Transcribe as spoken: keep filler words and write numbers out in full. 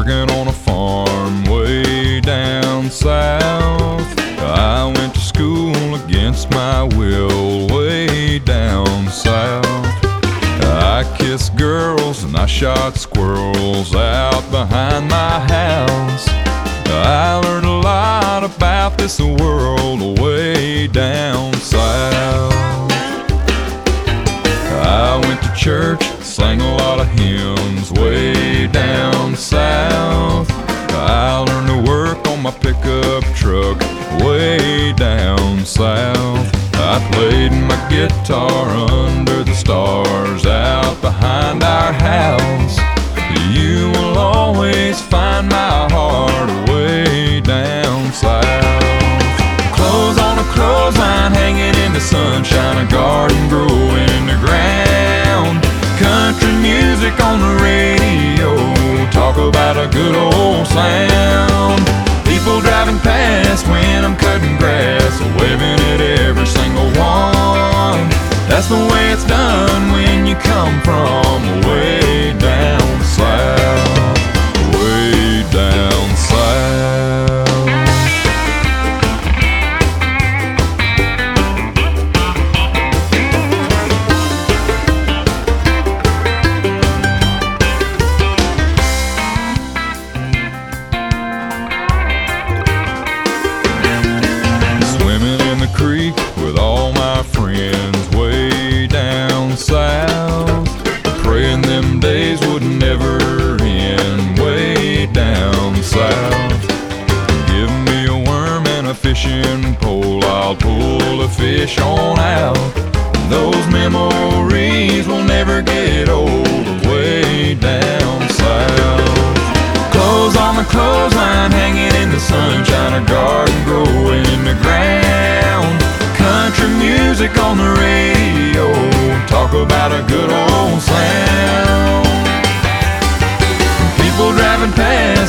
working on a farm way down south. I went to school against my will way down south. I kissed girls and I shot squirrels out behind my house. I learned a lot about this world way down south. I went to church, sang a lot of hymns way down south. I learned to work on my pickup truck way down south. I played my guitar under the stars out behind our house. You will always find my heart way down south. Clothes on a clothesline hanging in the sunshine, a garden growing in the ground. Country music on the radio, talk about a good old sound. People driving past when I'm cutting grass, waving at every single one. That's the way it's done when you come from way down south, way down south. Swimming in the creek with all my friends way down south, praying them days would never end way down south. Give me a worm and a fishing pole, I'll pull a fish on out. Those memories will never get old way down south. Clothes on the clothesline hanging in the sunshine, a garden growing in the ground. Country music on the radio, talk about a good old sound. People driving past